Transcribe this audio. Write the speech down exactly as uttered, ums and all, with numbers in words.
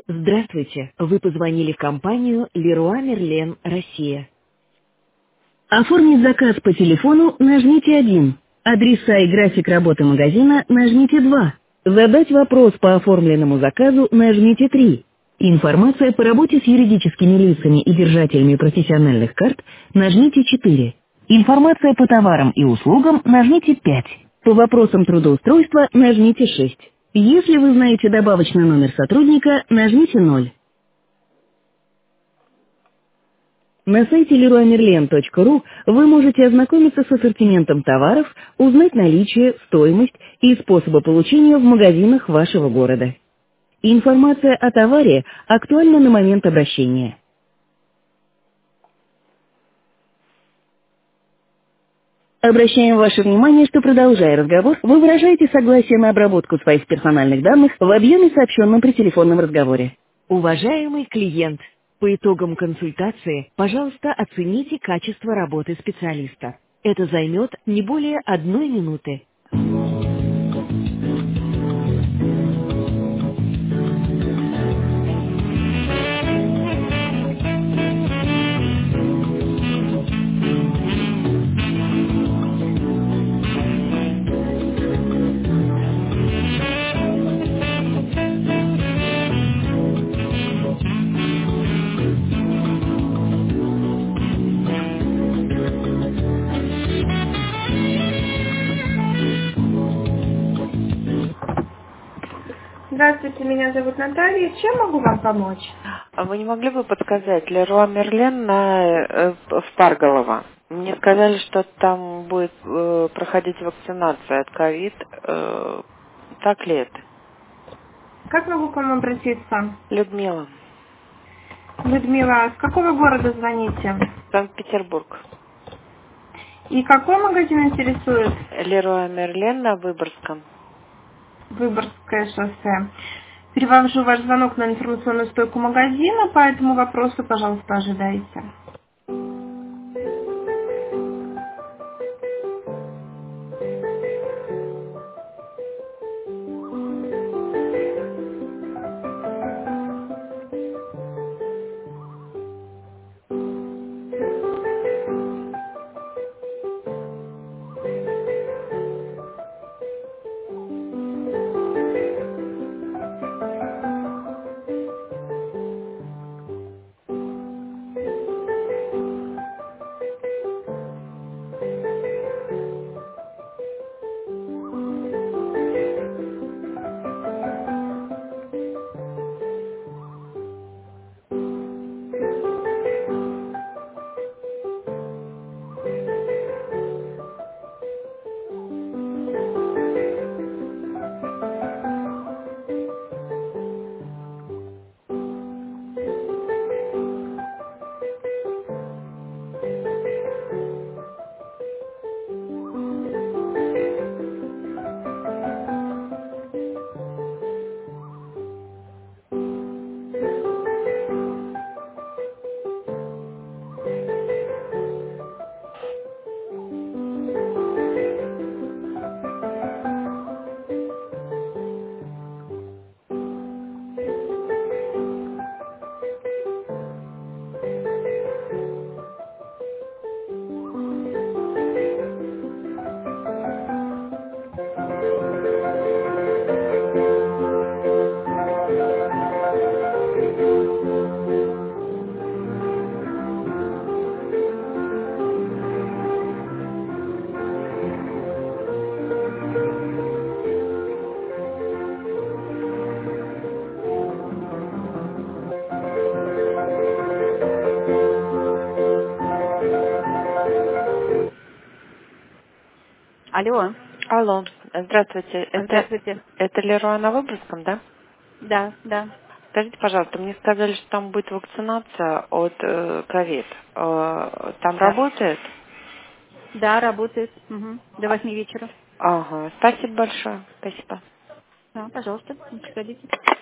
Здравствуйте, вы позвонили в компанию Leroy Merlin, Россия. Оформить заказ по телефону нажмите один. Адреса и график работы магазина нажмите два. Задать вопрос по оформленному заказу нажмите три. Информация по работе с юридическими лицами и держателями профессиональных карт нажмите четыре. Информация по товарам и услугам нажмите пять. По вопросам трудоустройства нажмите шесть. Если вы знаете добавочный номер сотрудника, нажмите ноль. На сайте leroy merlin точка ру вы можете ознакомиться с ассортиментом товаров, узнать наличие, стоимость и способы получения в магазинах вашего города. Информация о товаре актуальна на момент обращения. Обращаем ваше внимание, что, продолжая разговор, вы выражаете согласие на обработку своих персональных данных в объеме, сообщенном при телефонном разговоре. Уважаемый клиент, по итогам консультации, пожалуйста, оцените качество работы специалиста. Это займет не более одной минуты. Здравствуйте, меня зовут Наталья. Чем могу вам помочь? А вы не могли бы подсказать Leroy Merlin на, э, в Парголово? Мне сказали, что там будет э, проходить вакцинация от ковид. Э, так ли это? Как могу к вам обратиться? Людмила, Людмила, с какого города звоните? Санкт-Петербург. И какой магазин интересует? Leroy Merlin на Выборгском. Выборгское шоссе. Перевожу ваш звонок на информационную стойку магазина, по этому вопросу, пожалуйста, ожидайте. Алло, Алло, здравствуйте. Это, здравствуйте. это Leroy на Выборгском, да? Да, да. Скажите, пожалуйста, мне сказали, что там будет вакцинация от э, ковид. Э, там Да, работает? да, работает. Мгм. До восьми вечера. Ага, спасибо большое. Спасибо. Да, пожалуйста, приходите.